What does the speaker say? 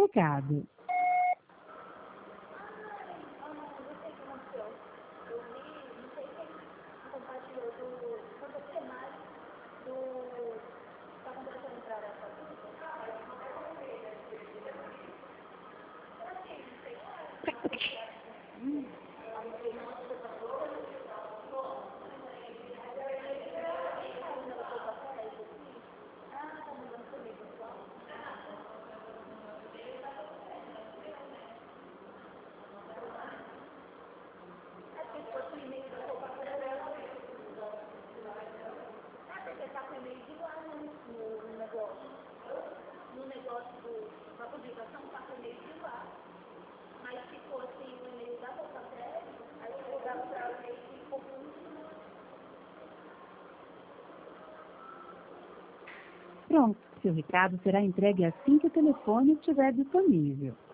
recado. Pronto, seu recado será entregue assim que o telefone estiver disponível.